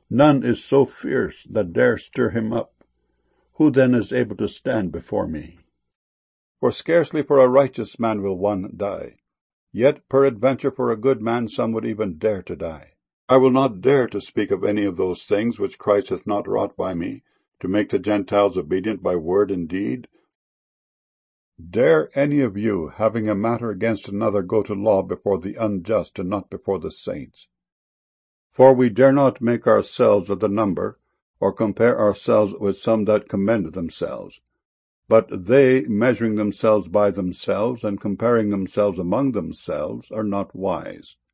None is so fierce that dare stir him up. Who then is able to stand before me? For scarcely for a righteous man will one die. Yet peradventure for a good man some would even dare to die. I will not dare to speak of any of those things which Christ hath not wrought by me, to make the Gentiles obedient by word and deed. Dare any of you, having a matter against another, go to law before the unjust and not before the saints? For we dare not make ourselves of the number, or compare ourselves with some that commend themselves. But they, measuring themselves by themselves, and comparing themselves among themselves, are not wise.